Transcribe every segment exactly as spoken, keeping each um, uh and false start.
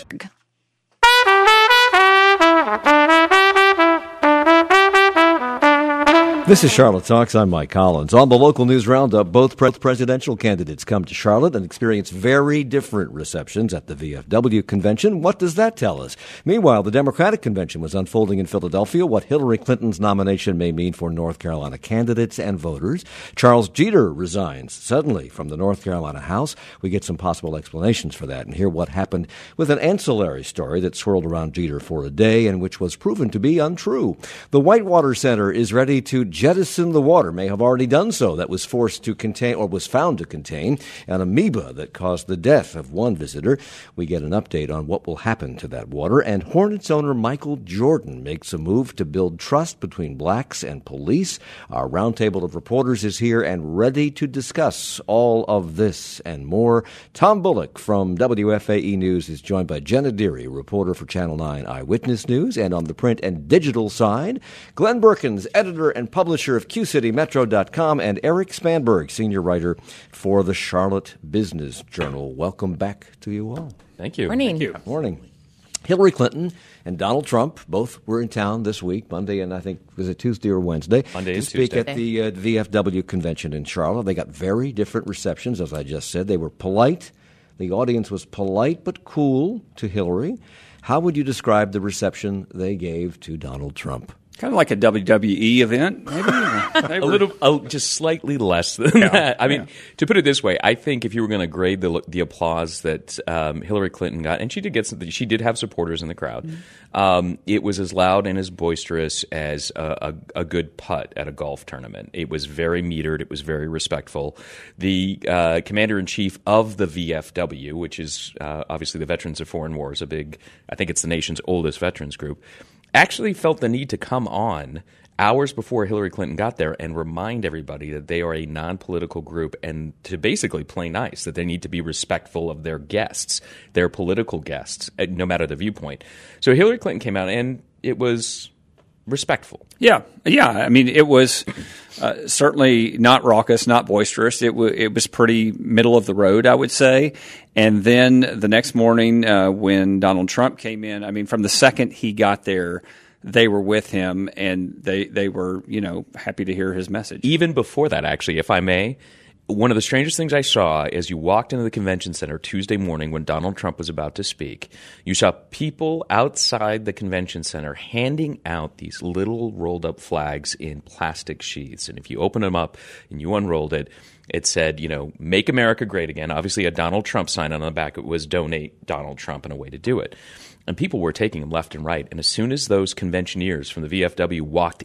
This is Charlotte Talks. I'm Mike Collins. On the local news roundup, both pre- presidential candidates come to Charlotte and experience very different receptions at the V F W convention. What does that tell us? Meanwhile, the Democratic convention was unfolding in Philadelphia, what Hillary Clinton's nomination may mean for North Carolina candidates and voters. Charles Jeter resigns suddenly from the North Carolina House. We get some possible explanations for that and hear what happened with an ancillary story that swirled around Jeter for a day and which was proven to be untrue. The Whitewater Center is ready to jettison the water, may have already done so, that was forced to contain, or was found to contain, an amoeba that caused the death of one visitor. We get an update on what will happen to that water. And Hornets owner Michael Jordan makes a move to build trust between blacks and police. Our roundtable of reporters is here and ready to discuss all of this and more. Tom Bullock from W F A E News is joined by Jenna Deary, reporter for Channel nine Eyewitness News. And on the print and digital side, Glenn Berkins, editor and publisher of Q City Metro dot com, and Eric Spanberg, senior writer for the Charlotte Business Journal. Welcome back to you all. Thank you. Morning. Thank you. Morning. Hillary Clinton and Donald Trump both were in town this week, Monday and I think, was it Tuesday or Wednesday? Monday to and speak Tuesday. at the uh, V F W convention in Charlotte. They got very different receptions, as I just said. They were polite. The audience was polite but cool to Hillary. How would you describe the reception they gave to Donald Trump? Kind of like a W W E event, maybe? a little, uh, just slightly less than yeah, that. I mean, yeah. to put it this way, I think if you were going to grade the the applause that um, Hillary Clinton got, and she did get some, she did have supporters in the crowd, mm-hmm. um, it was as loud and as boisterous as a, a, a good putt at a golf tournament. It was very metered. It was very respectful. The uh, commander-in-chief of the V F W, which is uh, obviously the Veterans of Foreign Wars, a big, I think it's the nation's oldest veterans group, actually felt the need to come on hours before Hillary Clinton got there and remind everybody that they are a non-political group and to basically play nice, that they need to be respectful of their guests, their political guests, no matter the viewpoint. So Hillary Clinton came out and it was respectful. Yeah, yeah. I mean, it was uh, certainly not raucous, not boisterous. It, w- it was pretty middle of the road, I would say. And then the next morning uh, when Donald Trump came in, I mean, from the second he got there, they were with him and they, they were, you know, happy to hear his message. Even before that, actually, if I may, one of the strangest things I saw as you walked into the convention center Tuesday morning when Donald Trump was about to speak, you saw people outside the convention center handing out these little rolled up flags in plastic sheaths. And if you open them up and you unrolled it, it said, you know, make America great again. Obviously a Donald Trump sign on the back. It was donate Donald Trump and a way to do it. And people were taking them left and right. And as soon as those conventioneers from the V F W walked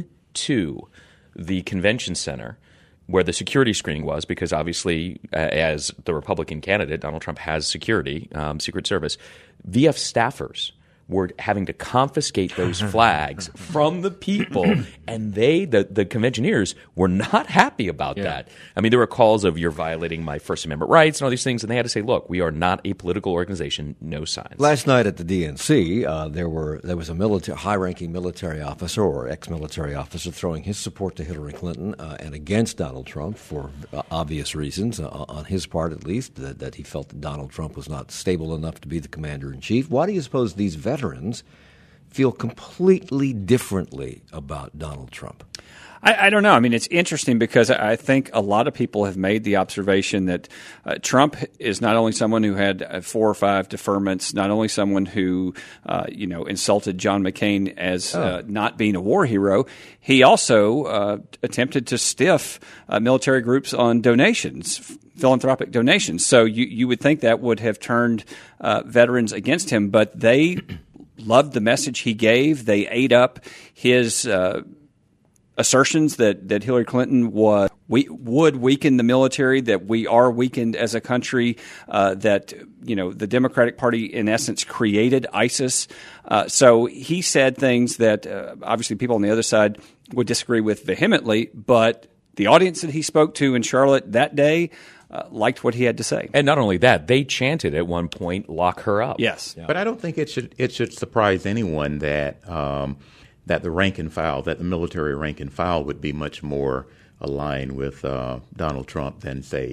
into the convention center, where the security screening was, because obviously, uh, as the Republican candidate, Donald Trump has security, um, Secret Service, V F staffers were having to confiscate those flags from the people, and they, the, the conventioneers, were not happy about yeah. that. I mean, there were calls of, you're violating my First Amendment rights and all these things, and they had to say, look, we are not a political organization, no signs. Last night at the D N C, uh, there were there was a military, high-ranking military officer or ex-military officer throwing his support to Hillary Clinton uh, and against Donald Trump for uh, obvious reasons, uh, on his part at least, that, that he felt that Donald Trump was not stable enough to be the commander-in-chief. Why do you suppose these veterans Veterans feel completely differently about Donald Trump? I, I don't know. I mean, it's interesting because I think a lot of people have made the observation that uh, Trump is not only someone who had uh, four or five deferments, not only someone who, uh, you know, insulted John McCain as oh. uh, not being a war hero, he also uh, attempted to stiff uh, military groups on donations, philanthropic donations. So you, you would think that would have turned uh, veterans against him, but they loved the message he gave. They ate up his uh, assertions that, that Hillary Clinton was, we, would weaken the military, that we are weakened as a country, uh, that, you know, the Democratic Party, in essence, created ISIS. Uh, so he said things that uh, obviously people on the other side would disagree with vehemently, but the audience that he spoke to in Charlotte that day Uh, liked what he had to say. And not only that, they chanted at one point, lock her up. Yes. Yeah. But I don't think it should it should surprise anyone that um, that the rank and file, that the military rank and file would be much more aligned with uh, Donald Trump than, say,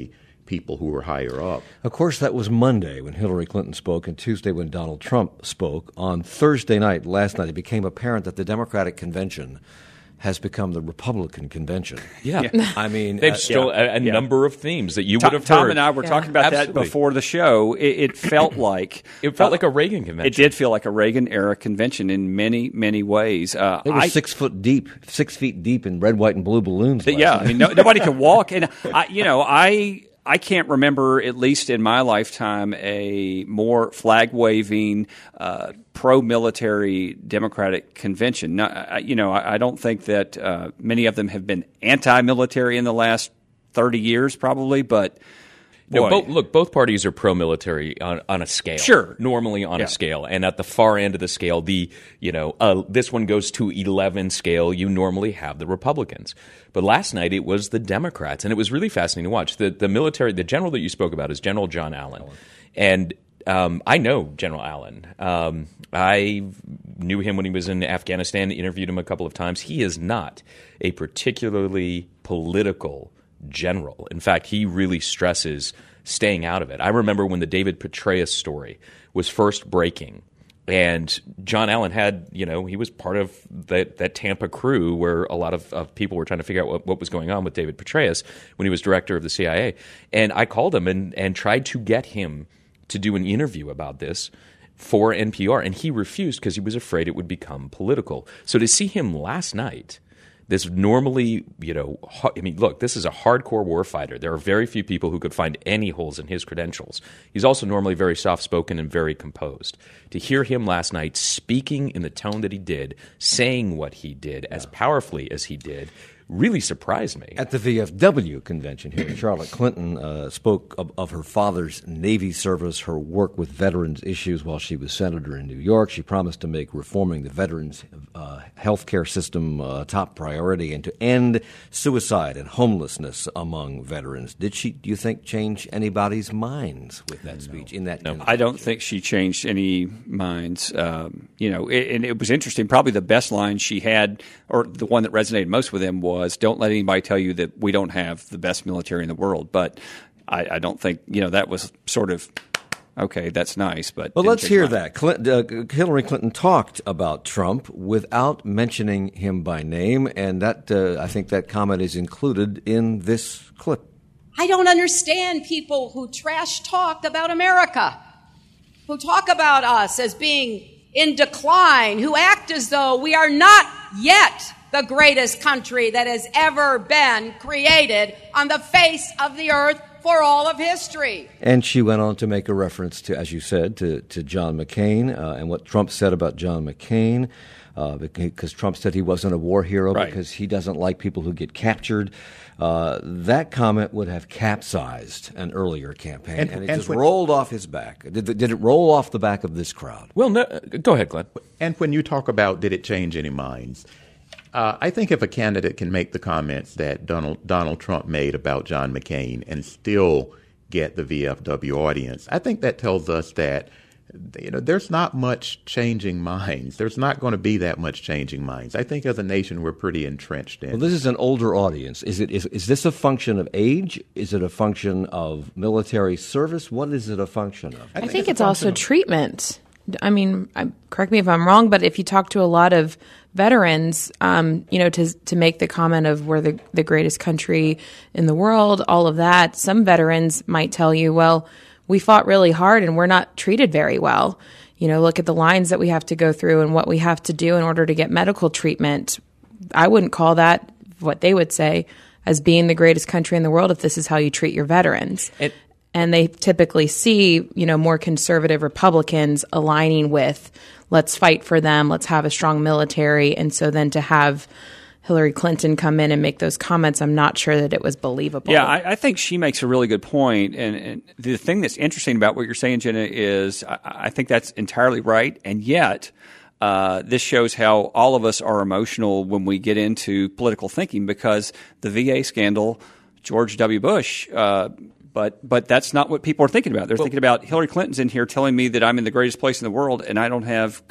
people who were higher up. Of course, that was Monday when Hillary Clinton spoke and Tuesday when Donald Trump spoke. On Thursday night, last night, it became apparent that the Democratic Convention has become the Republican convention. Yeah. Yeah. I mean, They've uh, stole yeah. a, a yeah. number of themes that you Tom, would have Tom heard. and I were Yeah. talking about Absolutely. that before the show. It, it felt like It felt like a Reagan convention. It did feel like a Reagan era convention in many, many ways. Uh, It was I, six foot deep, six feet deep in red, white, and blue balloons. But last yeah, night. I mean, no, nobody can walk, and I, you know, I I can't remember, at least in my lifetime, a more flag waving, uh, pro military Democratic convention. Now, I, you know, I, I don't think that uh, many of them have been anti military in the last thirty years, probably, but. No, Boy. both, look, both parties are pro-military on, on a scale. Sure. Normally on Yeah. a scale. And at the far end of the scale, the, you know, uh, this one goes to eleven scale, you normally have the Republicans. But last night it was the Democrats, and it was really fascinating to watch. The, the military, the general that you spoke about is General John Allen. And um, I know General Allen. Um, I knew him when he was in Afghanistan, interviewed him a couple of times. He is not a particularly political general. In fact, he really stresses staying out of it. I remember when the David Petraeus story was first breaking, and John Allen had, you know, he was part of that, that Tampa crew where a lot of, of people were trying to figure out what, what was going on with David Petraeus when he was director of the C I A. And I called him and, and tried to get him to do an interview about this for N P R, and he refused because he was afraid it would become political. So to see him last night, this normally, you know, I mean, look, this is a hardcore war fighter. There are very few people who could find any holes in his credentials. He's also normally very soft-spoken and very composed. To hear him last night speaking in the tone that he did, saying what he did as powerfully as he did, really surprised me. At the V F W convention here in Charlotte, Clinton uh, spoke of, of her father's Navy service, her work with veterans issues while she was senator in New York. She promised to make reforming the veterans uh, health care system a top priority and to end suicide and homelessness among veterans. Did she, do you think, change anybody's minds with that speech? In that, No. I don't think she changed any minds. Um, you know, it, and it was interesting. Probably the best line she had, or the one that resonated most with him, was, "Don't let anybody tell you that we don't have the best military in the world." But I, I don't think, you know, that was sort of, okay, that's nice. But Well, didn't let's change hear my- that. Clinton, uh, Hillary Clinton talked about Trump without mentioning him by name, and that uh, I think that comment is included in this clip. I don't understand people who trash talk about America, who talk about us as being in decline, who act as though we are not yet the greatest country that has ever been created on the face of the earth for all of history. And she went on to make a reference to, as you said, to, to John McCain uh, and what Trump said about John McCain, uh, because Trump said he wasn't a war hero Right. because he doesn't like people who get captured. Uh, that comment would have capsized an earlier campaign, and, And- it and just when- rolled off his back. Did, did it roll off the back of this crowd? Well, no, go ahead, Glenn. And when you talk about did it change any minds, uh, I think if a candidate can make the comments that Donald Donald Trump made about John McCain and still get the V F W audience, I think that tells us that, you know, there's not much changing minds. There's not going to be that much changing minds. I think as a nation we're pretty entrenched in. Well, this is an older audience. Is it is, is this a function of age? Is it a function of military service? What is it a function of? I think it's also treatment. I mean, I, correct me if I'm wrong, but if you talk to a lot of veterans, um, you know, to to make the comment of we're the, the greatest country in the world, all of that, some veterans might tell you, well, we fought really hard and we're not treated very well. You know, look at the lines that we have to go through and what we have to do in order to get medical treatment. I wouldn't call that, what they would say, as being the greatest country in the world if this is how you treat your veterans. And- And they typically see, you know, more conservative Republicans aligning with, let's fight for them, let's have a strong military. And so then to have Hillary Clinton come in and make those comments, I'm not sure that it was believable. Yeah, I, I think she makes a really good point. And, and the thing that's interesting about what you're saying, Jenna, is I, I think that's entirely right. And yet, uh, this shows how all of us are emotional when we get into political thinking, because the V A scandal, George W. Bush, uh, But but that's not what people are thinking about. They're thinking about Hillary Clinton's in here telling me that I'm in the greatest place in the world and I don't have good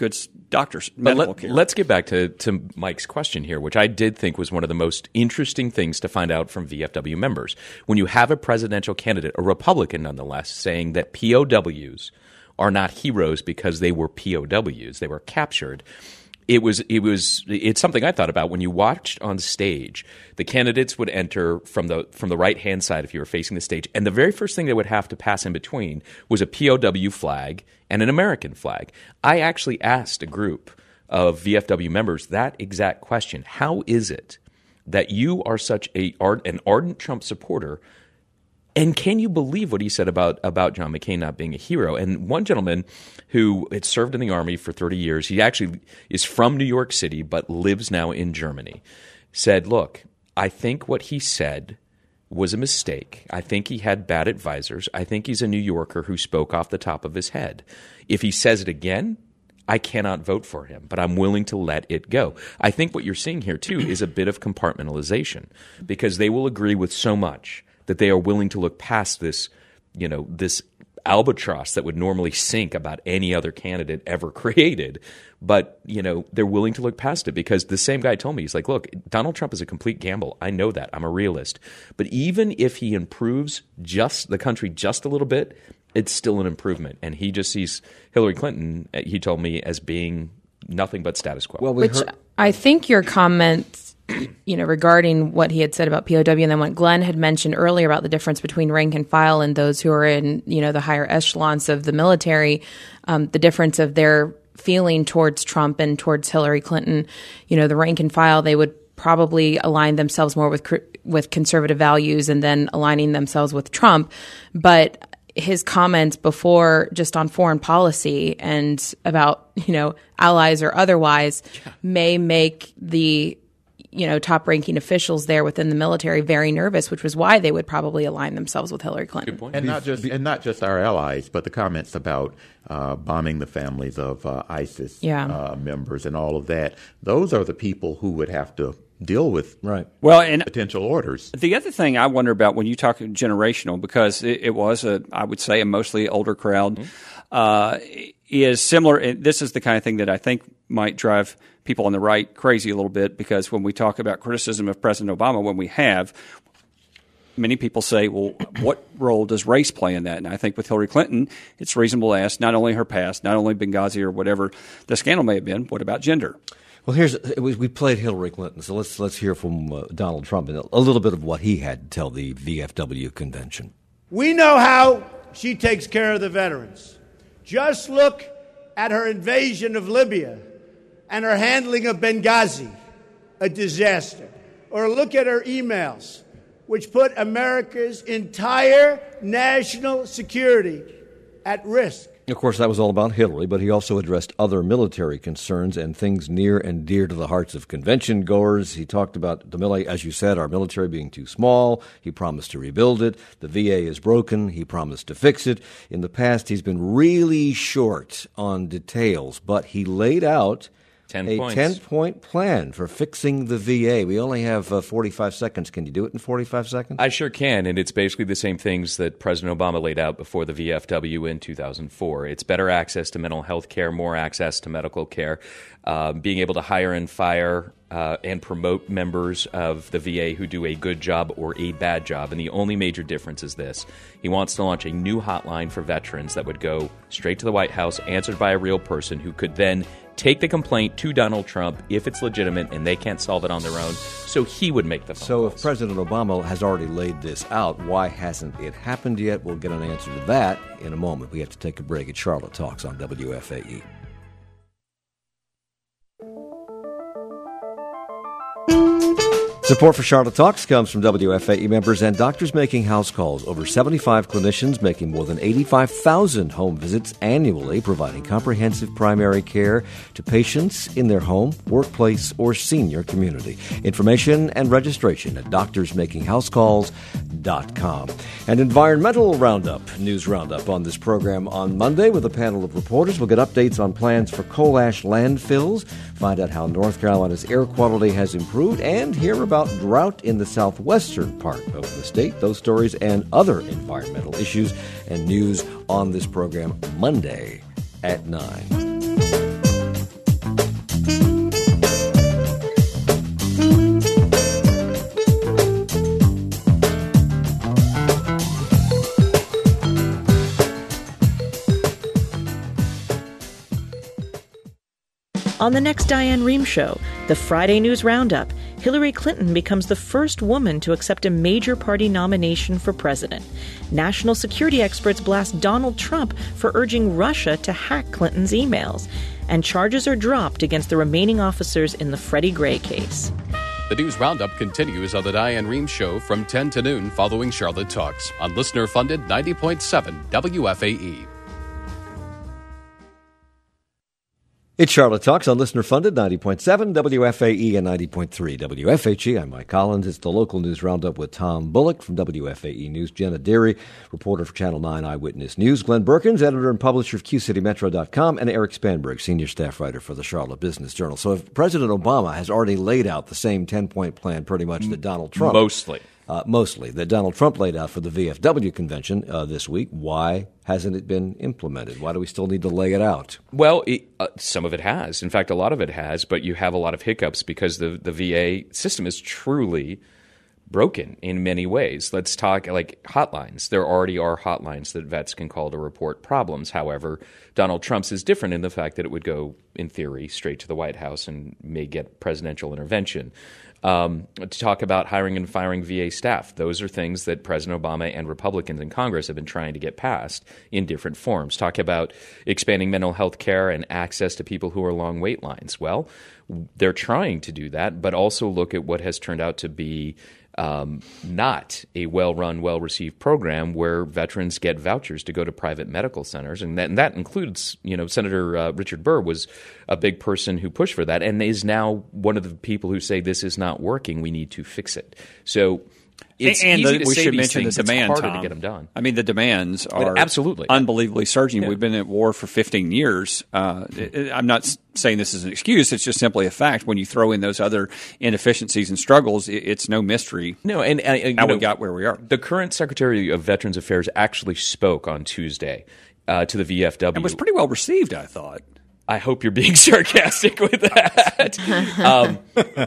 doctors, But medical let, care. let's get back to, to Mike's question here, which I did think was one of the most interesting things to find out from V F W members. When you have a presidential candidate, a Republican nonetheless, saying that P O Ws are not heroes because they were P O Ws, they were captured. It was it was it's something I thought about when you watched on stage. The candidates would enter from the from the right hand side if you were facing the stage, and the very first thing they would have to pass in between was a P O W flag and an American flag. I actually asked a group of V F W members that exact question: how is it that you are such a an ardent Trump supporter? And can you believe what he said about, about John McCain not being a hero? And one gentleman who had served in the Army for thirty years, he actually is from New York City but lives now in Germany, said, look, I think what he said was a mistake. I think he had bad advisors. I think he's a New Yorker who spoke off the top of his head. If he says it again, I cannot vote for him, but I'm willing to let it go. I think what you're seeing here, too, is a bit of compartmentalization because they will agree with so much that they are willing to look past this, you know, this albatross that would normally sink about any other candidate ever created. But, you know, they're willing to look past it because the same guy told me, he's like, look, Donald Trump is a complete gamble. I know that. I'm a realist. But even if he improves just the country just a little bit, it's still an improvement. And he just sees Hillary Clinton, he told me, as being nothing but status quo. Well, we Which heard- I think your comments, you know, regarding what he had said about P O W and then what Glenn had mentioned earlier about the difference between rank and file and those who are in, you know, the higher echelons of the military, um, the difference of their feeling towards Trump and towards Hillary Clinton, you know, the rank and file, they would probably align themselves more with with conservative values and then aligning themselves with Trump. But his comments before just on foreign policy and about, you know, allies or otherwise yeah. may make the you know, top-ranking officials there within the military very nervous, which was why they would probably align themselves with Hillary Clinton. And not just and not just our allies, but the comments about uh, bombing the families of uh, ISIS yeah. uh, members and all of that. Those are the people who would have to deal with right. well, and potential orders. The other thing I wonder about when you talk generational, because it, it was, a, I would say, a mostly older crowd, mm-hmm. uh, is similar. And this is the kind of thing that I think might drive people on the right crazy a little bit, because when we talk about criticism of President Obama, when we have, many people say, well, what role does race play in that? And I think with Hillary Clinton, it's reasonable to ask not only her past, not only Benghazi or whatever the scandal may have been, what about gender? Well, here's we played Hillary Clinton, so let's let's hear from uh, Donald Trump and a little bit of what he had to tell the V F W convention. We know how she takes care of the veterans. Just look at her invasion of Libya and her handling of Benghazi, a disaster. Or look at her emails, which put America's entire national security at risk. Of course, that was all about Hillary, but he also addressed other military concerns and things near and dear to the hearts of convention goers. He talked about, the mili- as you said, our military being too small. He promised to rebuild it. The V A is broken. He promised to fix it. In the past, he's been really short on details, but he laid out Ten a points. ten-point plan for fixing the V A. We only have uh, forty-five seconds. Can you do it in forty-five seconds? I sure can, and it's basically the same things that President Obama laid out before the V F W in two thousand four. It's better access to mental health care, more access to medical care, uh, being able to hire and fire uh, and promote members of the V A who do a good job or a bad job. And the only major difference is this. He wants to launch a new hotline for veterans that would go straight to the White House, answered by a real person who could then take the complaint to Donald Trump if it's legitimate and they can't solve it on their own, so he would make the phone So calls. if President Obama has already laid this out, why hasn't it happened yet? We'll get an answer to that in a moment. We have to take a break at Charlotte Talks on W F A E. Support for Charlotte Talks comes from W F A E members and doctors making house calls. Over seventy-five clinicians making more than eighty-five thousand home visits annually, providing comprehensive primary care to patients in their home, workplace, or senior community. Information and registration at doctors making house calls dot com. An environmental roundup, news roundup on this program on Monday with a panel of reporters. We'll get updates on plans for coal ash landfills, find out how North Carolina's air quality has improved, and hear about drought in the southwestern part of the state. Those stories and other environmental issues and news on this program Monday at nine. On the next Diane Rehm Show, the Friday News Roundup, Hillary Clinton becomes the first woman to accept a major party nomination for president. National security experts blast Donald Trump for urging Russia to hack Clinton's emails. And charges are dropped against the remaining officers in the Freddie Gray case. The News Roundup continues on the Diane Rehm Show from ten to noon following Charlotte Talks on listener-funded ninety point seven W F A E. It's Charlotte Talks on listener-funded ninety point seven W F A E and ninety point three W F H E. I'm Mike Collins. It's the local news roundup with Tom Bullock from W F A E News, Jenna Deary, reporter for Channel nine Eyewitness News, Glenn Berkins, editor and publisher of Q City Metro dot com, and Eric Spanberg, senior staff writer for the Charlotte Business Journal. So if President Obama has already laid out the same ten-point plan pretty much that Donald Trump... Mostly. Uh, mostly, that Donald Trump laid out for the V F W convention uh, this week. Why hasn't it been implemented? Why do we still need to lay it out? Well, it, uh, some of it has. In fact, a lot of it has, but you have a lot of hiccups because the, the V A system is truly broken in many ways. Let's talk like hotlines. There already are hotlines that vets can call to report problems. However, Donald Trump's is different in the fact that it would go, in theory, straight to the White House and may get presidential intervention. Um, to talk about hiring and firing V A staff. Those are things that President Obama and Republicans in Congress have been trying to get passed in different forms. Talk about expanding mental health care and access to people who are long wait lines. Well, they're trying to do that, but also look at what has turned out to be Um, not a well-run, well-received program where veterans get vouchers to go to private medical centers, and that, and that includes, you know, Senator uh, Richard Burr was a big person who pushed for that, and is now one of the people who say this is not working. We need to fix it. So. It's and easy the, to we say should these mention things. the demand, it's harder Tom. to get them done. I mean, the demands are but absolutely unbelievably surging. Yeah. We've been at war for fifteen years. Uh, it, I'm not saying this is an excuse. It's just simply a fact. When you throw in those other inefficiencies and struggles, it, it's no mystery no, and, and you how know, we got where we are. The current Secretary of Veterans Affairs actually spoke on Tuesday uh, to the V F W. And was pretty well received, I thought. I hope you're being sarcastic with that. um,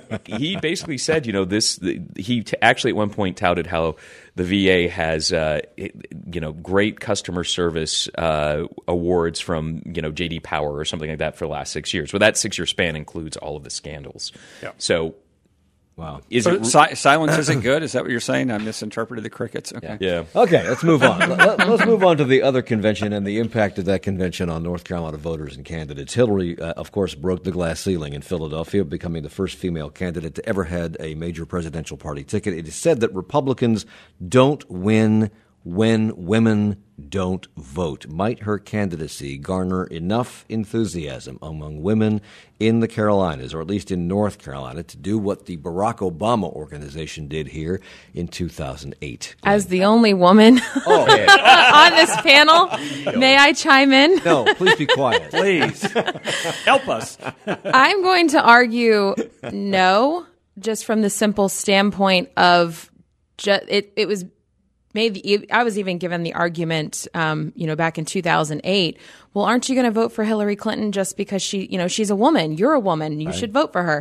he basically said, you know, this. The, he t- actually at one point touted how the V A has, uh, it, you know, great customer service uh, awards from, you know, J D Power or something like that for the last six years. Well, that six-year span includes all of the scandals. Yeah. So. Wow. Is so it, si- silence isn't good? Is that what you're saying? I misinterpreted the crickets. Okay. Yeah. Okay, let's move on. Let, let's move on to the other convention and the impact of that convention on North Carolina voters and candidates. Hillary, uh, of course, broke the glass ceiling in Philadelphia, becoming the first female candidate to ever had a major presidential party ticket. It is said that Republicans don't win when women don't vote. Might her candidacy garner enough enthusiasm among women in the Carolinas, or at least in North Carolina, to do what the Barack Obama organization did here in two thousand eight? As the only woman Oh, on this panel, may I chime in? no, please be quiet. Please help us. I'm going to argue no, just from the simple standpoint of ju- it, it was made. I was even given the argument, um, you know, back in two thousand eight. Well, aren't you going to vote for Hillary Clinton just because she, you know, she's a woman? You're a woman. You right. should vote for her.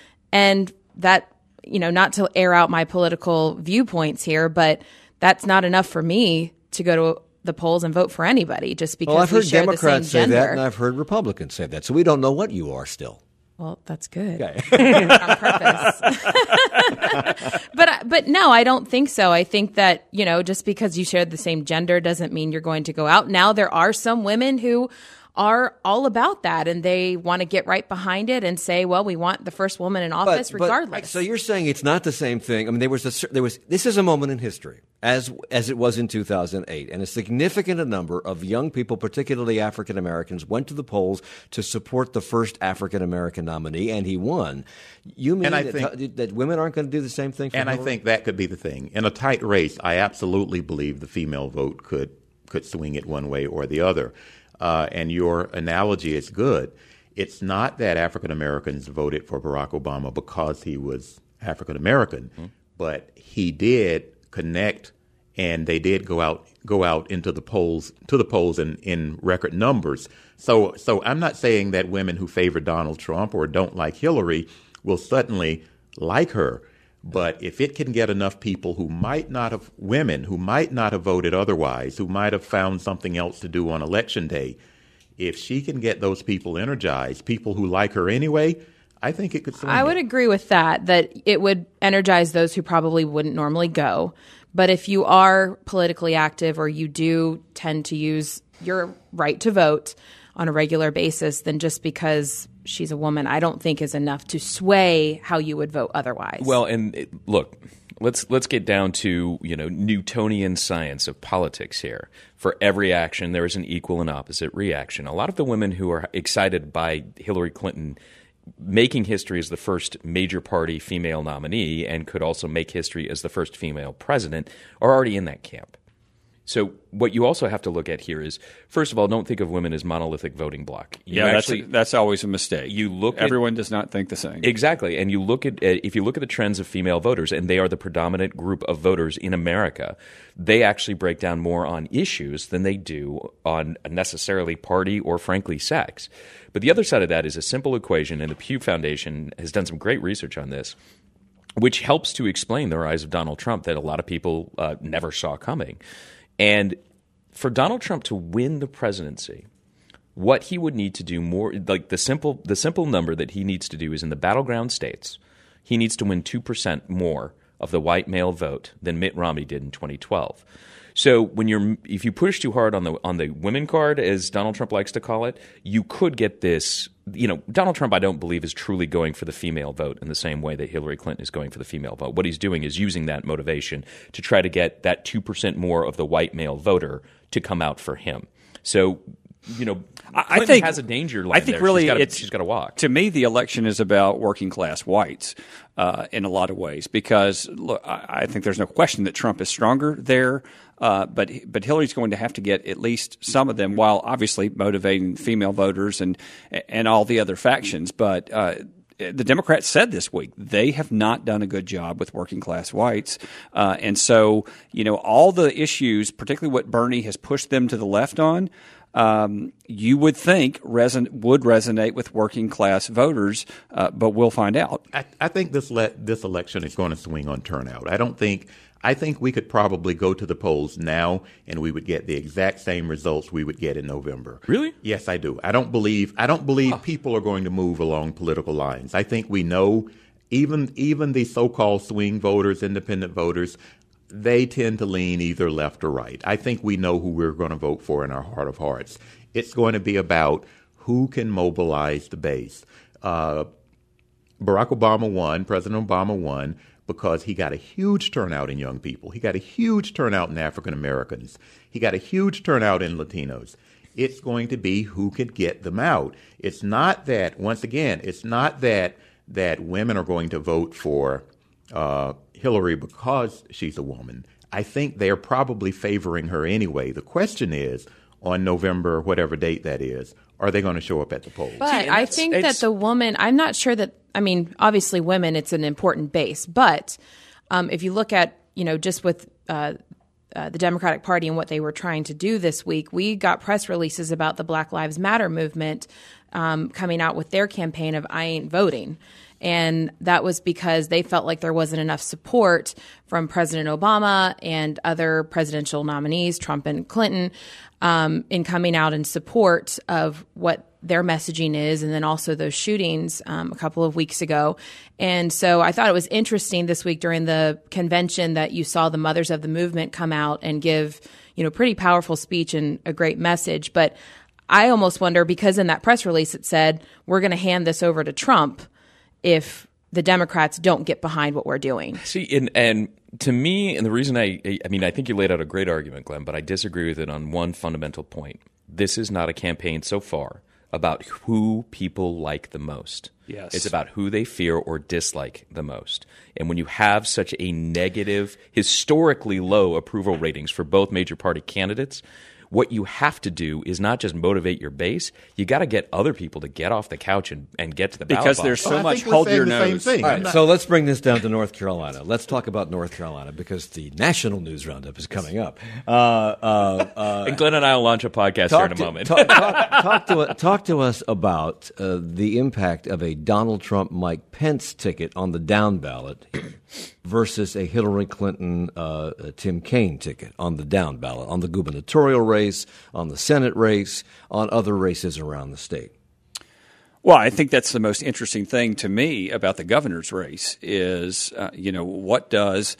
And that, you know, not to air out my political viewpoints here, but that's not enough for me to go to the polls and vote for anybody just because well, I've we heard share Democrats the same say gender. that, and I've heard Republicans say that. So we don't know what you are still. Well, that's good. Okay. On purpose. but but no, I don't think so. I think that, you know, just because you share the same gender doesn't mean you're going to go out. Now there are some women who are all about that, and they want to get right behind it and say, well, we want the first woman in office but, regardless. But, so you're saying it's not the same thing. I mean, there was a, there was this is a moment in history, as as it was in two thousand eight, and a significant number of young people, particularly African Americans, went to the polls to support the first African American nominee, and he won. You mean that, think, that women aren't going to do the same thing for And Hillary? I think that could be the thing. In a tight race, I absolutely believe the female vote could could swing it one way or the other. Uh, and your analogy is good. It's not that African Americans voted for Barack Obama because he was African American, mm-hmm. but he did connect, and they did go out go out into the polls to the polls in, in record numbers. So, so I'm not saying that women who favor Donald Trump or don't like Hillary will suddenly like her. But if it can get enough people who might not have, women who might not have voted otherwise, who might have found something else to do on election day, If she can get those people energized, people who like her anyway, I think it could swing I would it. agree with that, that it would energize those who probably wouldn't normally go. But if you are politically active or you do tend to use your right to vote on a regular basis, then just because she's a woman, I don't think is enough to sway how you would vote otherwise. Well, and it, look, let's let's get down to, you know, Newtonian science of politics here. For every action, there is an equal and opposite reaction. A lot of the women who are excited by Hillary Clinton making history as the first major party female nominee and could also make history as the first female president are already in that camp. So what you also have to look at here is, first of all, don't think of women as monolithic voting bloc. You yeah, actually, that's, that's always a mistake. You look Everyone at, does not think the same. Exactly. And you look at if you look at the trends of female voters, and they are the predominant group of voters in America, they actually break down more on issues than they do on necessarily party or, frankly, sex. But the other side of that is a simple equation, and the Pew Foundation has done some great research on this, which helps to explain the rise of Donald Trump that a lot of people uh, never saw coming. And for Donald Trump to win the presidency, what he would need to do more, like the simple the simple number that he needs to do is in the battleground states, he needs to win two percent more of the white male vote than Mitt Romney did in twenty twelve. So when you're if you push too hard on the on the women card, as Donald Trump likes to call it, you could get this. You know, Donald Trump, I don't believe, is truly going for the female vote in the same way that Hillary Clinton is going for the female vote. What he's doing is using that motivation to try to get that two percent more of the white male voter to come out for him. So, you know, Clinton I think has a danger line I think there. really she's gotta, it's, she's got to walk. To me, the election is about working class whites uh, in a lot of ways because look, I, I think there's no question that Trump is stronger there. Uh, but but Hillary's going to have to get at least some of them, while obviously motivating female voters and and all the other factions. But uh, the Democrats said this week they have not done a good job with working class whites, uh, and so you know all the issues, particularly what Bernie has pushed them to the left on. Um, you would think reson- would resonate with working class voters, uh, but we'll find out. I, I think this le- this election is going to swing on turnout. I don't think. I think we could probably go to the polls now and we would get the exact same results we would get in November. Really? Yes, I do. I don't believe I don't believe oh. people are going to move along political lines. I think we know even even the so-called swing voters, independent voters, they tend to lean either left or right. I think we know who we're going to vote for in our heart of hearts. It's going to be about who can mobilize the base. Uh, Barack Obama won, President Obama won, because he got a huge turnout in young people. He got a huge turnout in African Americans. He got a huge turnout in Latinos. It's going to be who can get them out. It's not that, once again, it's not that that women are going to vote for uh, Hillary because she's a woman. I think they're probably favoring her anyway. The question is, on November, whatever date that is, are they going to show up at the polls? But I think that the woman, I'm not sure that, I mean, obviously women, it's an important base. But um, if you look at, you know, just with uh, uh, the Democratic Party and what they were trying to do this week, we got press releases about the Black Lives Matter movement um, coming out with their campaign of I Ain't Voting. And that was because they felt like there wasn't enough support from President Obama and other presidential nominees, Trump and Clinton, um, in coming out in support of what their messaging is, and then also those shootings um, a couple of weeks ago. And so I thought it was interesting this week during the convention that you saw the mothers of the movement come out and give, you know, pretty powerful speech and a great message. But I almost wonder, because in that press release it said, we're going to hand this over to Trump if the Democrats don't get behind what we're doing. See, and, and to me, and the reason I, I mean, I think you laid out a great argument, Glenn, but I disagree with it on one fundamental point. This is not a campaign so far about who people like the most. Yes. It's about who they fear or dislike the most. And when you have such a negative, historically low approval ratings for both major party candidates, what you have to do is not just motivate your base. You got to get other people to get off the couch and, and get to the ballot because box. there's so well, much hold your nose. All right, so let's bring this down to North Carolina. Let's talk about North Carolina because the National News Roundup is coming up. Uh, uh, uh, and Glenn and I will launch a podcast here in a to, moment. talk, talk, talk, to, talk to us about uh, the impact of a Donald Trump Mike Pence ticket on the down ballot versus a Hillary Clinton uh, Tim Kaine ticket on the down ballot, on the gubernatorial race. race, on the Senate race, on other races around the state. Well, I think that's the most interesting thing to me about the governor's race is, uh, you know, what does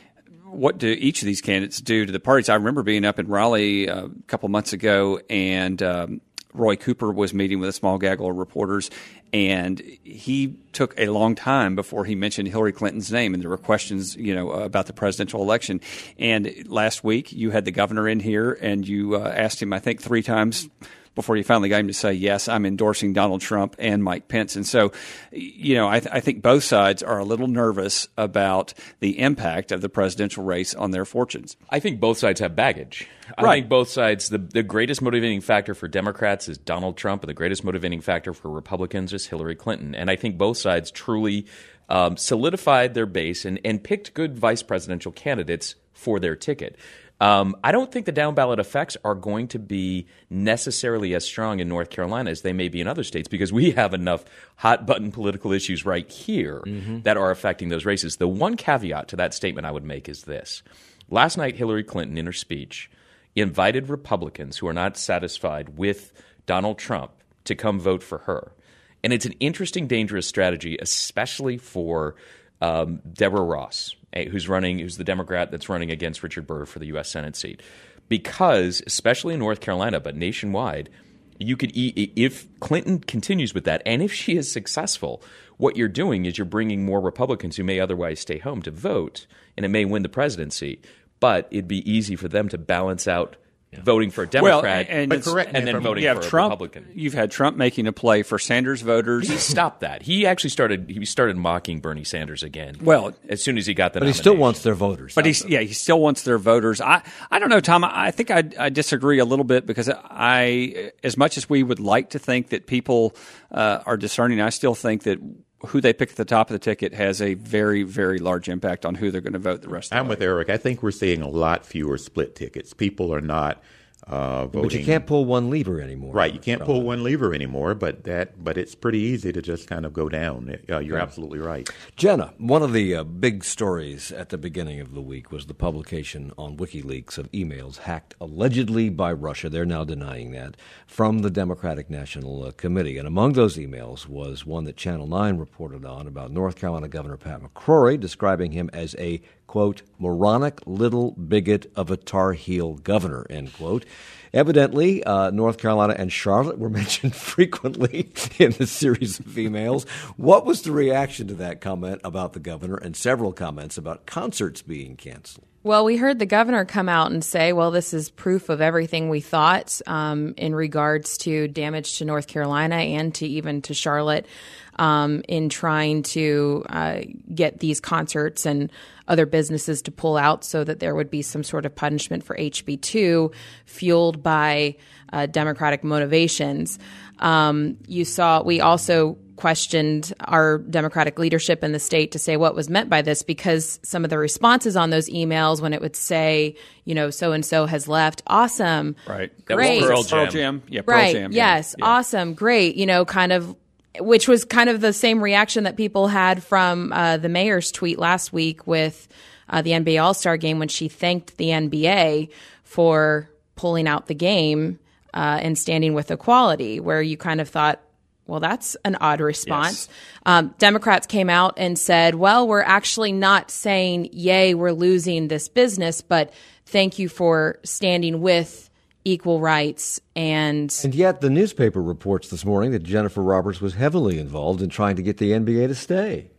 what do each of these candidates do to the parties? I remember being up in Raleigh uh, a couple months ago, and um, Roy Cooper was meeting with a small gaggle of reporters, and he took a long time before he mentioned Hillary Clinton's name, and there were questions, you know, about the presidential election. And last week, you had the governor in here, and you uh, asked him, I think, three times before you finally got him to say, yes, I'm endorsing Donald Trump and Mike Pence. And so, you know, I, th- I think both sides are a little nervous about the impact of the presidential race on their fortunes. I think both sides have baggage. I Right. think both sides, the, the greatest motivating factor for Democrats is Donald Trump, and the greatest motivating factor for Republicans is Hillary Clinton. And I think both sides truly um, solidified their base and, and picked good vice presidential candidates for their ticket. Um, I don't think the down ballot effects are going to be necessarily as strong in North Carolina as they may be in other states, because we have enough hot button political issues right here mm-hmm. that are affecting those races. The one caveat to that statement I would make is this. Last night, Hillary Clinton, in her speech, invited Republicans who are not satisfied with Donald Trump to come vote for her. And it's an interesting, dangerous strategy, especially for um, Deborah Ross, who's running, who's the Democrat that's running against Richard Burr for the U S Senate seat. Because, especially in North Carolina, but nationwide, you could, if Clinton continues with that, and if she is successful, what you're doing is you're bringing more Republicans who may otherwise stay home to vote, and it may win the presidency. But it'd be easy for them to balance out yeah. voting for a Democrat well, and, and, correct, and then voting for Trump, a Republican. You've had Trump making a play for Sanders voters. He stopped that. He actually started. He started mocking Bernie Sanders again. Well, as soon as he got the but nomination. he still wants their voters. But he's yeah, he still wants their voters. I, I don't know, Tom. I think I, I disagree a little bit because I, as much as we would like to think that people uh, are discerning, I still think that who they pick at the top of the ticket has a very, very large impact on who they're going to vote the rest of the I'm way. with Eric. I think we're seeing a lot fewer split tickets. People are not uh, voting. But you can't pull one lever anymore. Right. You can't pull one lever anymore, but that, but it's pretty easy to just kind of go down. Uh, you're yeah. absolutely right. Jenna, one of the uh, big stories at the beginning of the week was the publication on WikiLeaks of emails hacked allegedly by Russia. They're now denying that, from the Democratic National uh, Committee. And among those emails was one that Channel nine reported on about North Carolina Governor Pat McCrory, describing him as a, quote, moronic little bigot of a Tar Heel governor, end quote. Evidently, uh, North Carolina and Charlotte were mentioned frequently in the series of emails. What was the reaction to that comment about the governor and several comments about concerts being canceled? Well, we heard the governor come out and say, well, this is proof of everything we thought um, in regards to damage to North Carolina and to even to Charlotte um, in trying to uh, get these concerts and other businesses to pull out so that there would be some sort of punishment for H B two fueled by uh, Democratic motivations. Um, you saw, we also questioned our Democratic leadership in the state to say what was meant by this, because some of the responses on those emails, when it would say, you know, so-and-so has left, awesome, right, great. That was Pearl Jam. Pearl Jam. Yeah, Pearl right, Jam. yes, yeah. awesome, great, you know, kind of, which was kind of the same reaction that people had from uh, the mayor's tweet last week with uh, the N B A All-Star game, when she thanked the N B A for pulling out the game uh, and standing with equality, where you kind of thought, well, that's an odd response. Yes. Um, Democrats came out and said, well, we're actually not saying, yay, we're losing this business, but thank you for standing with equal rights. And and yet the newspaper reports this morning that Jennifer Roberts was heavily involved in trying to get the N B A to stay.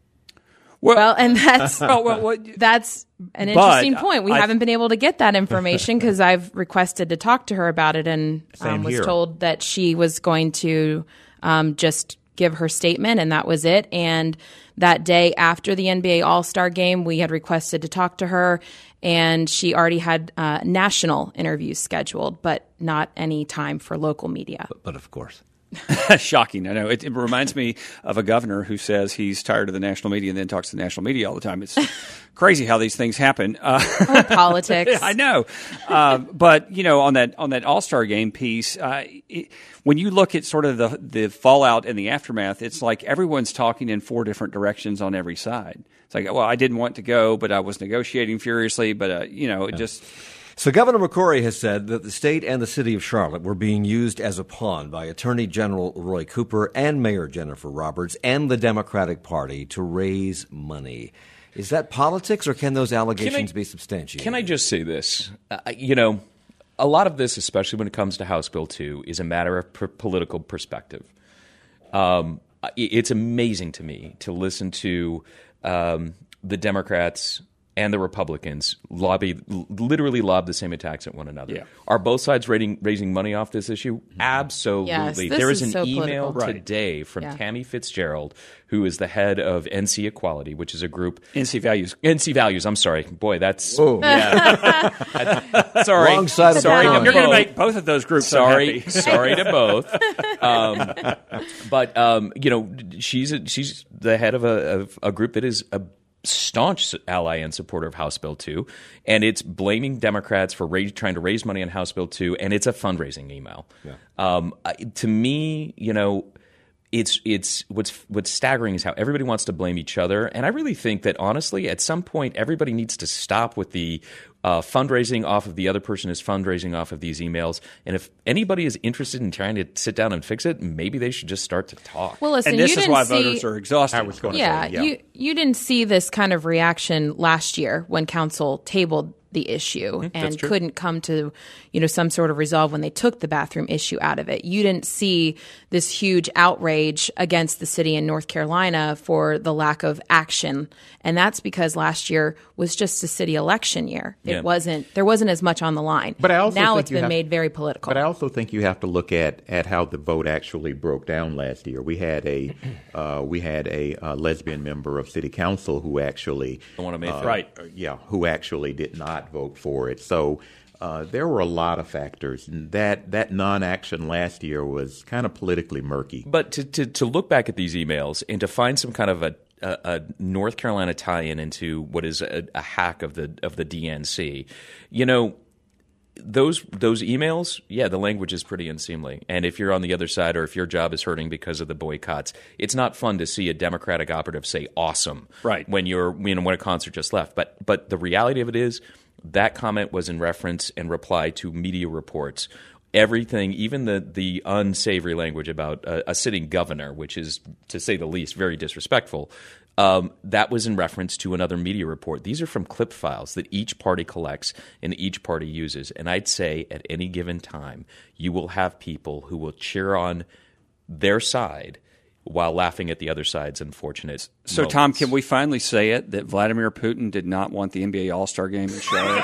Well, well and that's well, well, well, that's an interesting point. We I, haven't been able to get that information because I've requested to talk to her about it, and um, was here. told that she was going to um, just give her statement, and that was it. And that day after the N B A All-Star game, we had requested to talk to her, and she already had uh, national interviews scheduled, but not any time for local media. But, but of course. Shocking. I know. It, it reminds me of a governor who says he's tired of the national media and then talks to the national media all the time. It's crazy how these things happen. Uh, oh, politics. I know. Uh, but, you know, on that on that All-Star game piece, uh, it, when you look at sort of the, the fallout and the aftermath, it's like everyone's talking in four different directions on every side. It's like, well, I didn't want to go, but I was negotiating furiously. But, uh, you know, it yeah. just... So Governor McCrory has said that the state and the city of Charlotte were being used as a pawn by Attorney General Roy Cooper and Mayor Jennifer Roberts and the Democratic Party to raise money. Is that politics, or can those allegations can I, be substantiated? Can I just say this? Uh, you know, a lot of this, especially when it comes to House Bill two, is a matter of p- political perspective. Um, it's amazing to me to listen to um, the Democrats and the Republicans lobby, literally lob the same attacks at one another. Yeah. Are both sides rating, raising money off this issue? Absolutely. Yes, there is, is an so political. email Right. today from yeah. Tammy Fitzgerald, who is the head of N C Equality, which is a group. N C Values. N C Values. I'm sorry, boy. That's oh. yeah. sorry. Wrong side of sorry. the You're going to make both of those groups sorry. happy. Sorry to both. Um, but um, you know, she's a, she's the head of a, of a group that is a staunch ally and supporter of House Bill two, and it's blaming Democrats for raise, trying to raise money on House Bill two, and it's a fundraising email. Yeah. Um, to me, you know, it's it's what's what's staggering is how everybody wants to blame each other, and I really think that honestly, at some point, everybody needs to stop with the uh, fundraising off of the other person is fundraising off of these emails, and if anybody is interested in trying to sit down and fix it, maybe they should just start to talk. Well, listen, and this you is didn't why see, voters are exhausted. I was going to yeah, say, yeah, you you didn't see this kind of reaction last year when council tabled the issue Mm-hmm, and couldn't come to, you know, some sort of resolve when they took the bathroom issue out of it. You didn't see this huge outrage against the city in North Carolina for the lack of action. And that's because last year was just a city election year. It yeah. wasn't, there wasn't as much on the line. But I also now think it's you been have, made very political. But I also think you have to look at, at how the vote actually broke down last year. We had a uh, we had a uh, lesbian member of city council who actually I want to make uh, right, yeah, who actually did not vote for it. So uh, there were a lot of factors. And that that non-action last year was kind of politically murky. But to, to, to look back at these emails and to find some kind of a, a, a North Carolina tie-in into what is a, a hack of the of the D N C, you know, those those emails, yeah, the language is pretty unseemly. And if you're on the other side, or if your job is hurting because of the boycotts, it's not fun to see a Democratic operative say "awesome" right when you're you know when a concert just left. But but the reality of it is, that comment was in reference and reply to media reports. Everything, even the, the unsavory language about a, a sitting governor, which is, to say the least, very disrespectful, um, that was in reference to another media report. These are from clip files that each party collects and each party uses. And I'd say at any given time, you will have people who will cheer on their side while laughing at the other side's unfortunate So, moments. Tom, can we finally say it that Vladimir Putin did not want the N B A All-Star Game in Charlotte?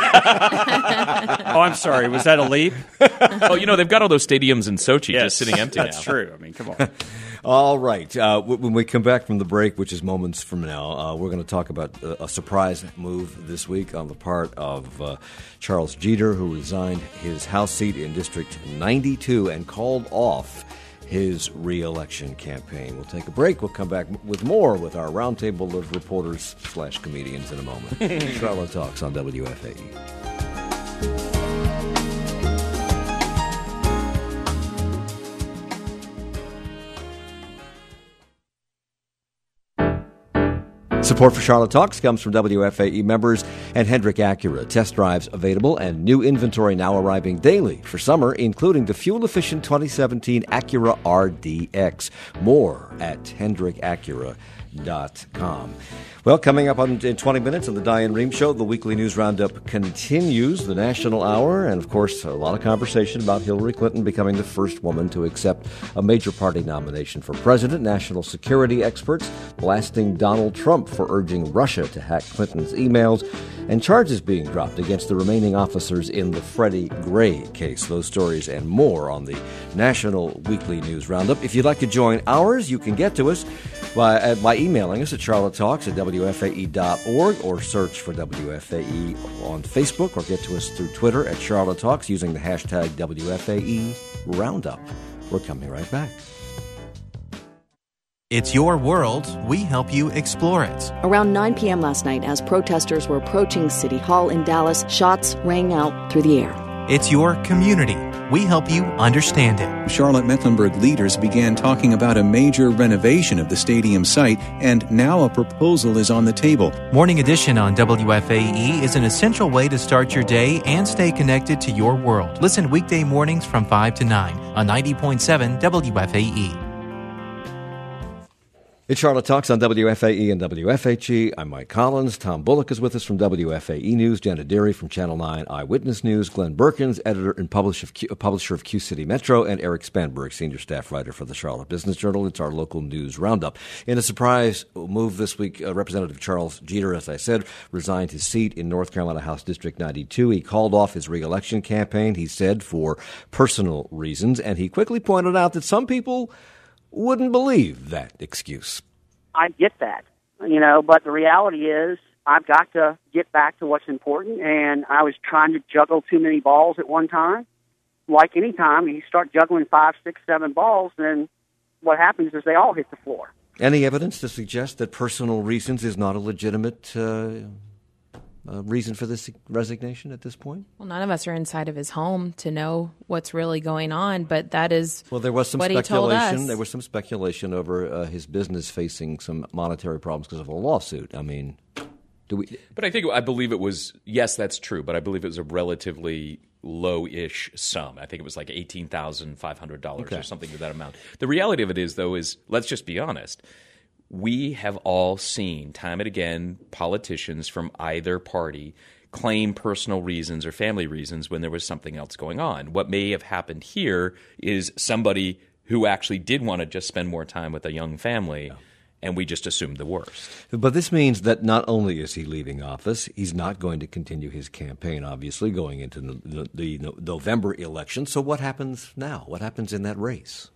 Oh, I'm sorry. Was that a leap? Oh, you know, they've got all those stadiums in Sochi Yes, just sitting empty that's now. That's true. I mean, come on. All right. Uh, when we come back from the break, which is moments from now, uh, we're going to talk about a, a surprise move this week on the part of uh, Charles Jeter, who resigned his House seat in District ninety-two and called off his re-election campaign. We'll take a break. We'll come back with more with our roundtable of reporters slash comedians in a moment. Charlotte Talks on W F A E. Support for Charlotte Talks comes from W F A E members and Hendrick Acura. Test drives available and new inventory now arriving daily for summer, including the fuel-efficient twenty seventeen Acura R D X. More at hendrick acura dot com. Well, coming up on, in twenty minutes on the Diane Rehm Show, the weekly news roundup continues, the National Hour, and, of course, a lot of conversation about Hillary Clinton becoming the first woman to accept a major party nomination for president. National security experts blasting Donald Trump for urging Russia to hack Clinton's emails, and charges being dropped against the remaining officers in the Freddie Gray case. Those stories and more on the National Weekly News Roundup. If you'd like to join ours, you can get to us by, uh, by emailing us at charlotte talks at w f a e dot org, or search for W F A E on Facebook, or get to us through Twitter at Charlotte Talks using the hashtag W F A E Roundup. We're coming right back. It's your world. We help you explore it. Around nine p.m. last night, as protesters were approaching City Hall in Dallas, shots rang out through the air. It's your community. we help you understand it. Charlotte-Mecklenburg leaders began talking about a major renovation of the stadium site, and now a proposal is on the table. Morning Edition on W F A E is an essential way to start your day and stay connected to your world. Listen weekday mornings from five to nine on ninety point seven W F A E. It's Charlotte Talks on W F A E and W F H E. I'm Mike Collins. Tom Bullock is with us from W F A E News. Jenna Deary from Channel nine Eyewitness News. Glenn Berkins, editor and publisher of, Q, publisher of Q City Metro. And Eric Spanberg, senior staff writer for the Charlotte Business Journal. It's our local news roundup. In a surprise move this week, uh, Representative Charles Jeter, as I said, resigned his seat in North Carolina House District ninety-two. He called off his reelection campaign, he said, for personal reasons. And he quickly pointed out that some people wouldn't believe that excuse. I get that, you know, but the reality is I've got to get back to what's important, and I was trying to juggle too many balls at one time. Like any time, you start juggling five, six, seven balls, then what happens is they all hit the floor. Any evidence to suggest that personal reasons is not a legitimate uh, uh, reason for this resignation at this point? Well, none of us are inside of his home to know what's really going on, but that is well, there was some what speculation. he told us. There was some speculation over uh, his business facing some monetary problems because of a lawsuit. I mean, do we? But I think I believe it was yes, that's true. But I believe it was a relatively low-ish sum. I think it was like eighteen thousand five hundred dollars okay. or something of that amount. The reality of it is, though, is let's just be honest. We have all seen time and again politicians from either party claim personal reasons or family reasons when there was something else going on. What may have happened here is somebody who actually did want to just spend more time with a young family, yeah. and we just assumed the worst. But this means that not only is he leaving office, he's not going to continue his campaign, obviously, going into the, the, the November election. So what happens now? What happens in that race?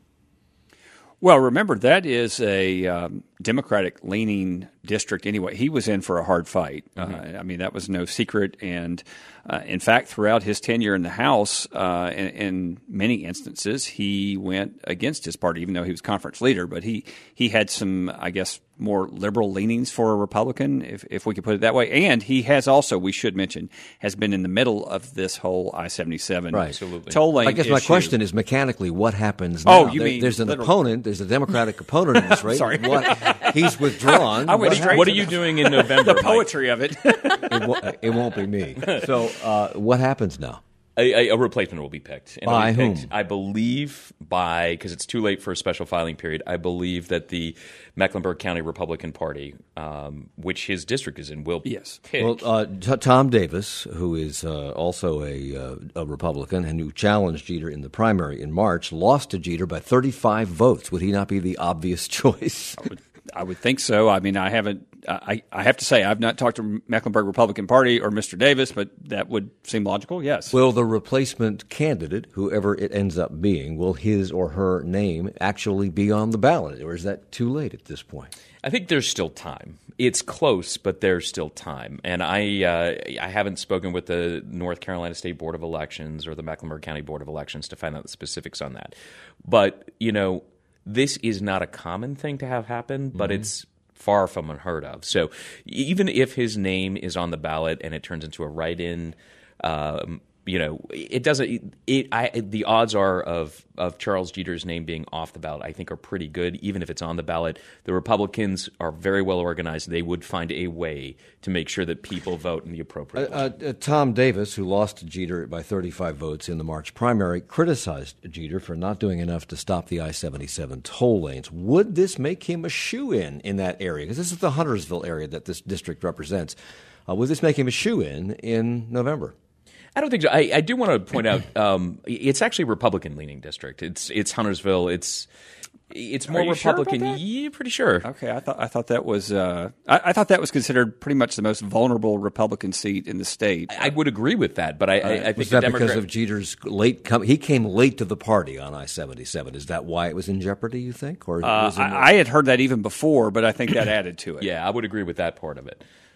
Well, remember, that is a um, Democratic-leaning district anyway. He was in for a hard fight. Mm-hmm. Uh, I mean, that was no secret. And, uh, in fact, throughout his tenure in the House, uh, in, in many instances, he went against his party, even though he was conference leader. But he, he had some, I guess, more liberal leanings for a Republican, if, if we could put it that way. And he has also, we should mention, has been in the middle of this whole I seventy-seven right. Absolutely. toll lane I guess issue. My question is mechanically, what happens now? Oh, you there, mean there's an literally. opponent, there's a Democratic opponent in this race. Sorry. What, he's withdrawn. I went what, straight what to are you the, doing in November? The poetry of it. it, won't, it won't be me. So uh, what happens now? A, a, a replacement will be picked. And by be picked, whom? I believe by, because it's too late for a special filing period, I believe that the Mecklenburg County Republican Party, um, which his district is in, will yes. pick. Well, uh, t- Tom Davis, who is uh, also a, uh, a Republican and who challenged Jeter in the primary in March, lost to Jeter by thirty-five votes. Would he not be the obvious choice? I would, I would think so. I mean, I haven't. I, I have to say, I've not talked to Mecklenburg Republican Party or Mister Davis, but that would seem logical, yes. Will the replacement candidate, whoever it ends up being, will his or her name actually be on the ballot, or is that too late at this point? I think there's still time. It's close, but there's still time. And I uh, I haven't spoken with the North Carolina State Board of Elections or the Mecklenburg County Board of Elections to find out the specifics on that. But, you know, this is not a common thing to have happen, but mm-hmm. it's far from unheard of. So even if his name is on the ballot and it turns into a write-in, um, you know, it doesn't. It, I, the odds are of of Charles Jeter's name being off the ballot, I think, are pretty good. Even if it's on the ballot, the Republicans are very well organized. They would find a way to make sure that people vote in the appropriate way. Uh, uh, Tom Davis, who lost to Jeter by thirty-five votes in the March primary, criticized Jeter for not doing enough to stop the I seventy-seven toll lanes. Would this make him a shoo-in in that area? Because this is the Huntersville area that this district represents. Uh, would this make him a shoo-in in November? I don't think so. I, I do want to point out um, it's actually a Republican-leaning district. It's it's Huntersville. It's it's more Are you Republican. Sure about that? Yeah, pretty sure. Okay, I thought I thought that was uh, I, I thought that was considered pretty much the most vulnerable Republican seat in the state. I, I would agree with that, but I, I, I think was the that Democrat- because of Jeter's late come? He came late to the party on I seventy-seven. Is that why it was in jeopardy? You think, or uh, was it I, I had heard that even before, but I think that added to it. Yeah, I would agree with that part of it.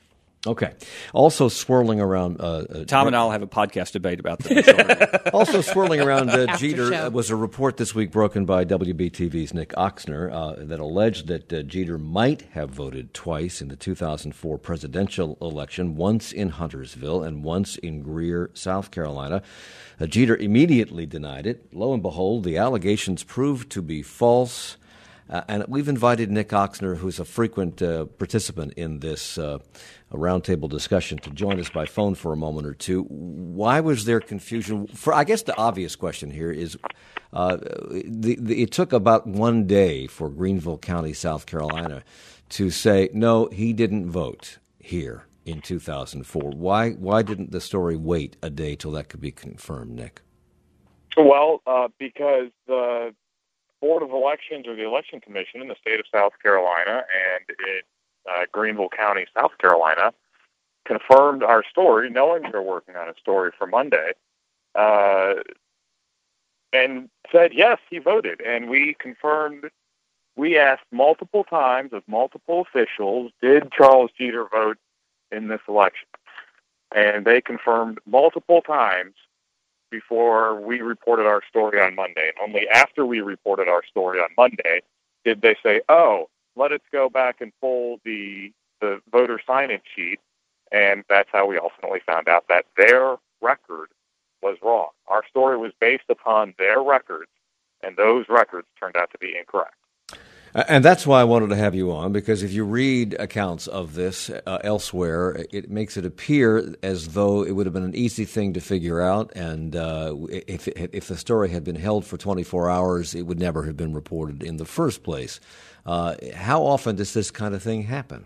Okay. Also swirling around... Uh, uh, Tom and I will have a podcast debate about that. Also swirling around uh, After Jeter show. was a report this week broken by W B T V's Nick Ochsner uh, that alleged that uh, Jeter might have voted twice in the two thousand four presidential election, once in Huntersville and once in Greer, South Carolina. Uh, Jeter immediately denied it. Lo and behold, the allegations proved to be false. Uh, and we've invited Nick Ochsner, who's a frequent uh, participant in this uh, roundtable discussion, to join us by phone for a moment or two. Why was there confusion? For I guess the obvious question here is, uh, the, the, it took about one day for Greenville County, South Carolina, to say, no, he didn't vote here in two thousand four. Why, why didn't the story wait a day till that could be confirmed, Nick? Well, uh, because the Board of Elections, or the Election Commission in the state of South Carolina and in uh, Greenville County, South Carolina, confirmed our story, knowing we were working on a story for Monday, uh, and said, yes, he voted. And we confirmed, we asked multiple times of multiple officials, did Charles Jeter vote in this election? And they confirmed multiple times before we reported our story on Monday. And only after we reported our story on Monday did they say, oh, let us go back and pull the the voter sign-in sheet. And that's how we ultimately found out that their record was wrong. Our story was based upon their records, and those records turned out to be incorrect. And that's why I wanted to have you on, because if you read accounts of this uh, elsewhere, it makes it appear as though it would have been an easy thing to figure out, and uh, if if the story had been held for twenty-four hours, it would never have been reported in the first place. Uh, how often does this kind of thing happen?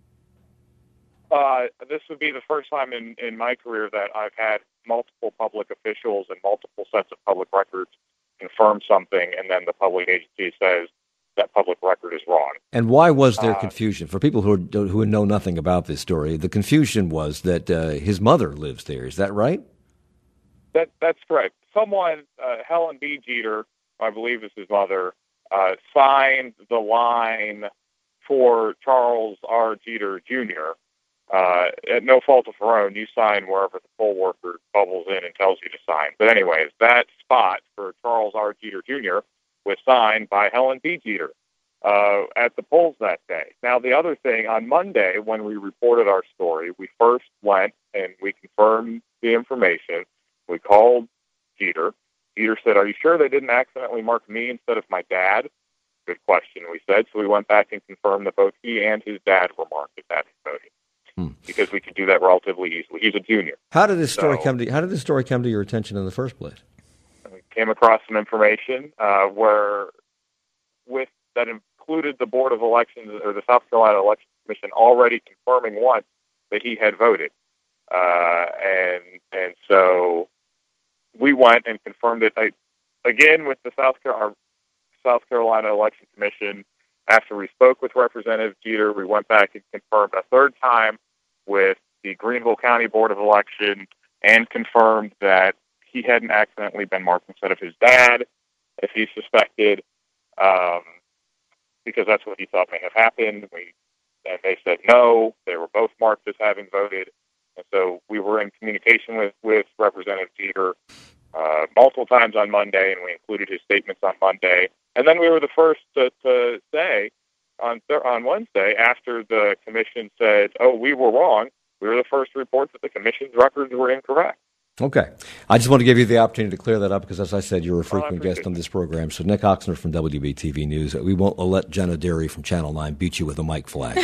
Uh, this would be the first time in, in my career that I've had multiple public officials and multiple sets of public records confirm something, and then the public agency says that public record is wrong. And why was there uh, confusion? For people who are, who know nothing about this story, the confusion was that uh, his mother lives there. Is that right? That That's correct. Someone, uh, Helen B. Jeter, I believe is his mother, uh, signed the line for Charles R. Jeter, Junior Uh, at no fault of her own, you sign wherever the poll worker bubbles in and tells you to sign. But anyways, that spot for Charles R. Jeter, Junior was signed by Helen B. Jeter uh, at the polls that day. Now, the other thing, on Monday, when we reported our story, we first went and we confirmed the information. We called Jeter. Jeter said, are you sure they didn't accidentally mark me instead of my dad? Good question, we said. So we went back and confirmed that both he and his dad were marked as having voted. Hmm. Because we could do that relatively easily. He's a junior. How did this story so, come to? How did this story come to your attention in the first place? We came across some information uh, where, with that included the Board of Elections or the South Carolina Election Commission already confirming once that he had voted, uh, and and so we went and confirmed it I, again with the South Car- South Carolina Election Commission. After we spoke with Representative Jeter, we went back and confirmed a third time with the Greenville County Board of Election and confirmed that he hadn't accidentally been marked instead of his dad, if he suspected, um, because that's what he thought may have happened. We, and they said no, they were both marked as having voted. And so we were in communication with, with Representative Jeter uh, multiple times on Monday, and we included his statements on Monday. And then we were the first to, to say on th- on Wednesday, after the commission said, oh, we were wrong, we were the first to report that the commission's records were incorrect. Okay. I just want to give you the opportunity to clear that up because, as I said, you're a frequent guest on this program. So Nick Ochsner from W B T V News. We won't let Jenna Derry from Channel nine beat you with a mic flag.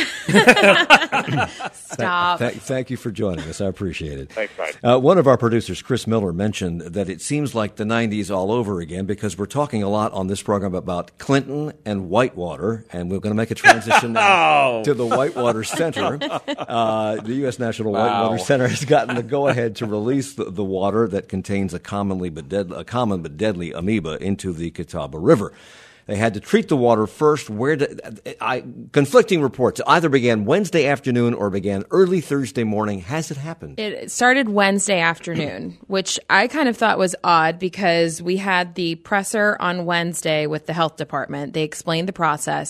Stop. Th- th- thank you for joining us. I appreciate it. Thanks, Mike. Uh, one of our producers, Chris Miller, mentioned that it seems like the nineties all over again because we're talking a lot on this program about Clinton and Whitewater, and we're going to make a transition now to the Whitewater Center. Uh, the U S National Wow. Whitewater Center has gotten the go-ahead to release the, the water that contains a commonly but dead, a common but deadly amoeba into the Catawba River. They had to treat the water first. Where did, I, conflicting reports either began Wednesday afternoon or began early Thursday morning. Has it happened? It started Wednesday afternoon, which I kind of thought was odd because we had the presser on Wednesday with the health department. They explained the process.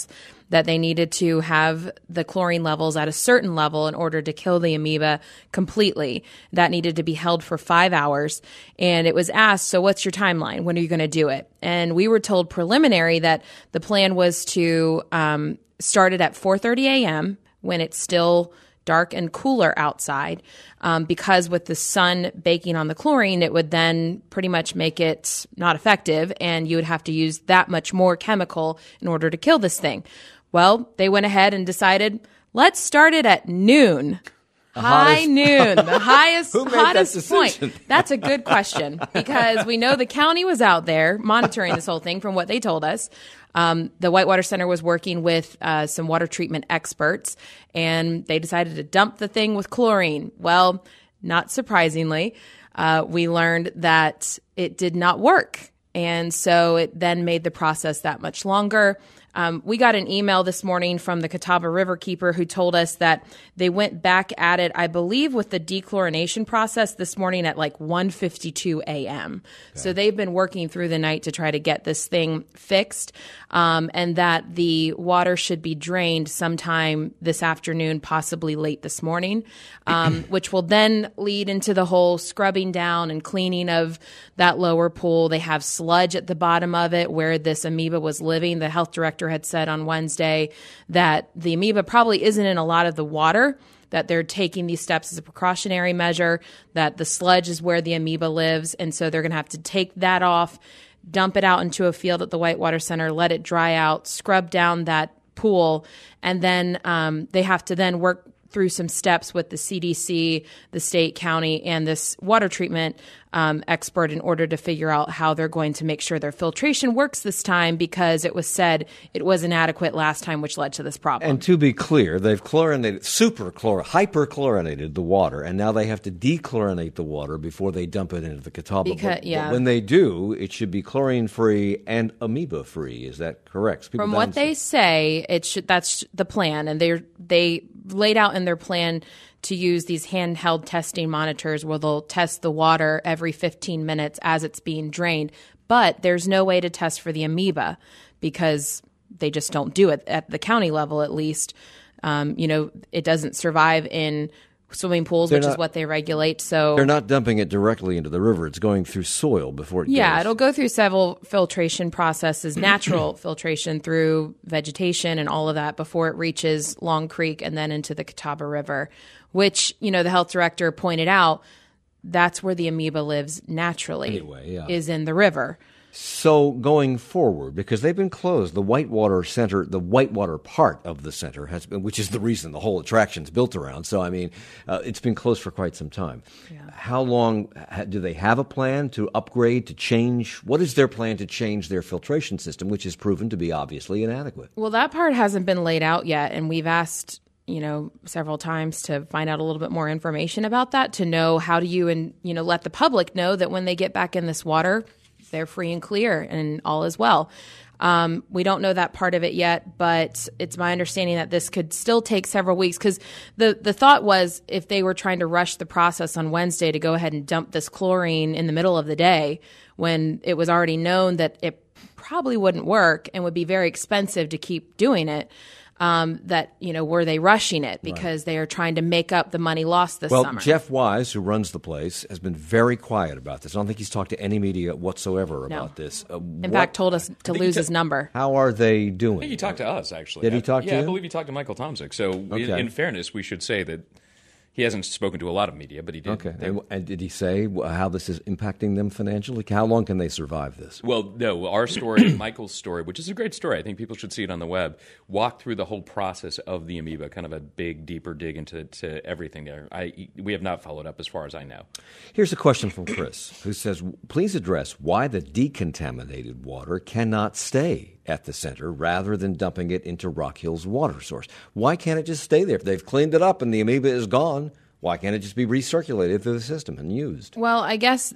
that they needed to have the chlorine levels at a certain level in order to kill the amoeba completely. That needed to be held for five hours. And it was asked, so what's your timeline? When are you going to do it? And we were told preliminary that the plan was to um, start it at four thirty a.m. when it's still dark and cooler outside, um, because with the sun baking on the chlorine, it would then pretty much make it not effective, and you would have to use that much more chemical in order to kill this thing. Well, they went ahead and decided, let's start it at noon. The High hottest- noon, the highest, Who made that hottest decision? point. That's a good question, because we know the county was out there monitoring this whole thing from what they told us. Um, the Whitewater Center was working with uh, some water treatment experts, and they decided to dump the thing with chlorine. Well, not surprisingly, uh, we learned that it did not work. And so it then made the process that much longer. Um, we got an email this morning from the Catawba River Keeper who told us that they went back at it, I believe, with the dechlorination process this morning at like one fifty-two a.m. Okay. So they've been working through the night to try to get this thing fixed, um, and that the water should be drained sometime this afternoon, possibly late this morning, um, which will then lead into the whole scrubbing down and cleaning of that lower pool. They have sludge at the bottom of it where this amoeba was living. The health director had said on Wednesday that the amoeba probably isn't in a lot of the water, that they're taking these steps as a precautionary measure, that the sludge is where the amoeba lives, and so they're going to have to take that off, dump it out into a field at the Whitewater Center, let it dry out, scrub down that pool, and then um, they have to then work through some steps with the C D C, the state, county, and this water treatment um, expert in order to figure out how they're going to make sure their filtration works this time, because it was said it was inadequate last time, which led to this problem. And to be clear, they've chlorinated, super chlor, hyperchlorinated the water, and now they have to dechlorinate the water before they dump it into the Catawba. Because, but, yeah. but when they do, it should be chlorine-free and amoeba-free. Is that correct? People From what they say, it should. That's the plan, and they they laid out in their plan to use these handheld testing monitors where they'll test the water every fifteen minutes as it's being drained. But there's no way to test for the amoeba because they just don't do it at the county level, at least. Um, you know, it doesn't survive in swimming pools, They're which not- is what they regulate. So They're not dumping it directly into the river. It's going through soil before it yeah, goes. it'll go through several filtration processes, natural filtration through vegetation and all of that before it reaches Long Creek and then into the Catawba River, which, you know, the health director pointed out, that's where the amoeba lives naturally, Anyway, yeah. is in the river. So going forward, because they've been closed, the Whitewater Center, the Whitewater part of the center has been, which is the reason the whole attraction's built around. So, I mean, uh, it's been closed for quite some time. Yeah. How long ha, do they have a plan to upgrade, to change? What is their plan to change their filtration system, which has proven to be obviously inadequate? Well, that part hasn't been laid out yet, and we've asked, you know, several times to find out a little bit more information about that, to know how do you, and you know, let the public know that when they get back in this water, they're free and clear and all is well. Um, we don't know that part of it yet, but it's my understanding that this could still take several weeks, because the, the thought was if they were trying to rush the process on Wednesday to go ahead and dump this chlorine in the middle of the day when it was already known that it probably wouldn't work and would be very expensive to keep doing it, Um, that, you know, were they rushing it because right. they are trying to make up the money lost this well, summer? Well, Jeff Wise, who runs the place, has been very quiet about this. I don't think he's talked to any media whatsoever no. about this. Uh, In what, fact, told us to lose t- his number. How are they doing? I think he talked to us, actually. Did he talk yeah, to you? Yeah, I believe he talked to Michael Tomczyk. So okay. in, in fairness, we should say that he hasn't spoken to a lot of media, but he did. Okay. And, and did he say how this is impacting them financially? How long can they survive this? Well, no. Our story, Michael's story, which is a great story. I think people should see it on the web. Walked through the whole process of the amoeba, kind of a big, deeper dig into to everything there. I, we have not followed up as far as I know. Here's a question from Chris, who says, please address why the decontaminated water cannot stay at the center rather than dumping it into Rock Hill's water source. Why can't it just stay there? If they've cleaned it up and the amoeba is gone, why can't it just be recirculated through the system and used? Well, I guess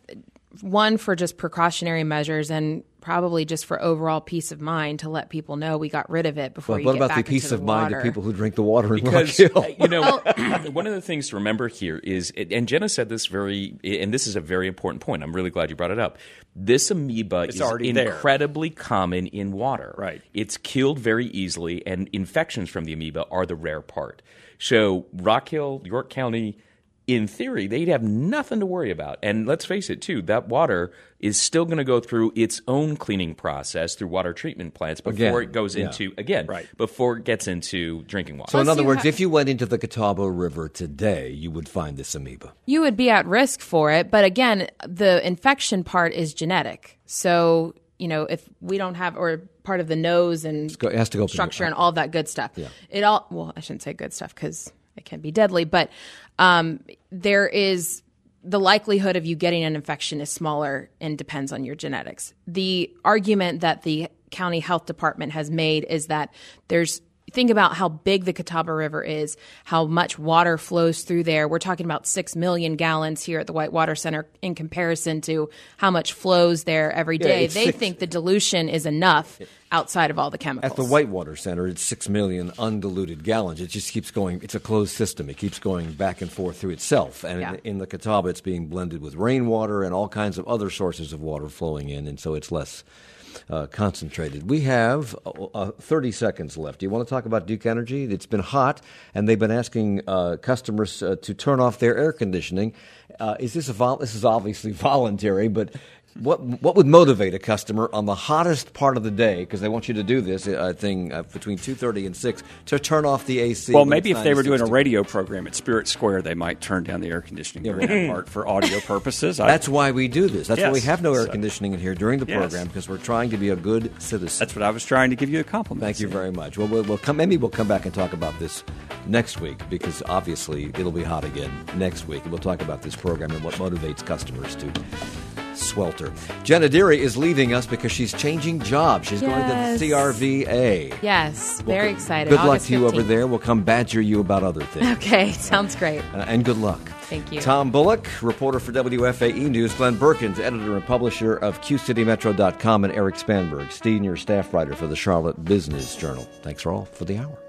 one, for just precautionary measures, and probably just for overall peace of mind to let people know we got rid of it before Well, you what get about back the into peace the of mind water. of people who drink the water in Rock Because, Hill? you know, one of the things to remember here is, and Jenna said this very, and this is a very important point. I'm really glad you brought it up. This amoeba It's is already there. incredibly common in water. Right. It's killed very easily, and infections from the amoeba are the rare part. So Rock Hill, York County, in theory, they'd have nothing to worry about. And let's face it, too, that water is still going to go through its own cleaning process through water treatment plants before Again, it goes yeah. into, again, Right. before it gets into drinking water. So, in Plus other you words, ha- if you went into the Catawba River today, you would find this amoeba. You would be at risk for it. But again, the infection part is genetic. So, you know, if we don't have, or part of the nose and go- it has to go up in structure your- and all that good stuff. Yeah. It all, well, I shouldn't say good stuff because it can be deadly, but um, there is the likelihood of you getting an infection is smaller and depends on your genetics. The argument that the county health department has made is that there's think about how big the Catawba River is, how much water flows through there. We're talking about six million gallons here at the Whitewater Center in comparison to how much flows there every Yeah, day. it's They six- think the dilution is enough outside of all the chemicals. At the Whitewater Center, it's six million undiluted gallons. It just keeps going. It's a closed system. It keeps going back and forth through itself. And Yeah. in, in the Catawba, it's being blended with rainwater and all kinds of other sources of water flowing in, and so it's less uh, concentrated. We have uh, uh, thirty seconds left. Do you want to talk about Duke Energy? It's been hot, and they've been asking uh, customers uh, to turn off their air conditioning. Uh, is this a vol- This is obviously voluntary, but what what would motivate a customer on the hottest part of the day, because they want you to do this uh, thing uh, between two thirty and six, to turn off the A C? Well, when maybe it's if they were doing a ninety-six radio program at Spirit Square, they might turn down the air conditioning Yeah, during well- that part for audio purposes. I- That's why we do this. That's why we Yes. have no air So- conditioning in here during the Yes. program, because we're trying to be a good citizen. That's what I was trying to give you a compliment. Thank you very much. Well, we'll, we'll come. Maybe we'll come back and talk about this next week, because obviously it'll be hot again next week, and we'll talk about this program and what motivates customers to swelter. Jenna Deary is leaving us because she's changing jobs. She's going to the Yes. C R V A. Yes, Well, very good- excited. Good luck August to you over fifteenth. there. We'll come badger you about other things. Okay, sounds great. Uh, and good luck. Thank you. Tom Bullock, reporter for W F A E News. Glenn Perkins, editor and publisher of Q City Metro dot com. And Eric Spanberg, senior staff writer for the Charlotte Business Journal. Thanks for all for the hour.